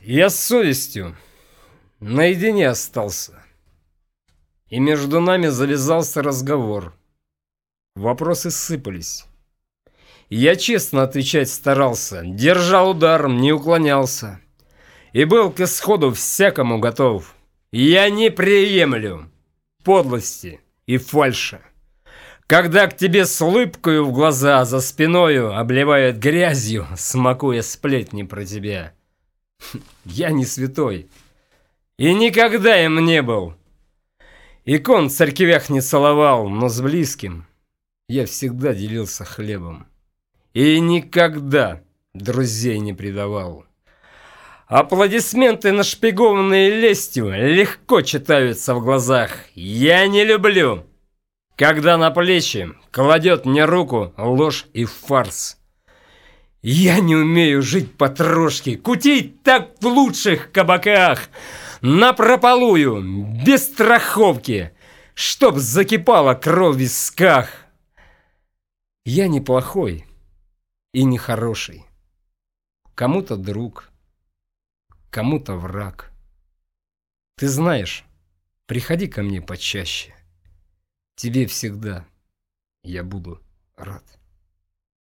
Я с совестью наедине остался. И между нами завязался разговор. Вопросы сыпались. Я честно отвечать старался, держал удар, не уклонялся. И был к исходу всякому готов. Я не приемлю подлости и фальши. Когда к тебе с улыбкою в глаза за спиною обливают грязью, смакуя сплетни про тебя. Я не святой. И никогда им не был. Икон в церквях не целовал, но с близким я всегда делился хлебом. И никогда друзей не предавал. Аплодисменты, нашпигованные лестью, легко читаются в глазах. Я не люблю, когда на плечи кладет мне руку ложь и фарс. Я не умею жить по-трошки, кутить так в лучших кабаках, напропалую, без страховки, чтоб закипала кровь в висках. Я не плохой и не хороший. Кому-то друг, кому-то враг. Ты знаешь, приходи ко мне почаще. Тебе всегда я буду рад.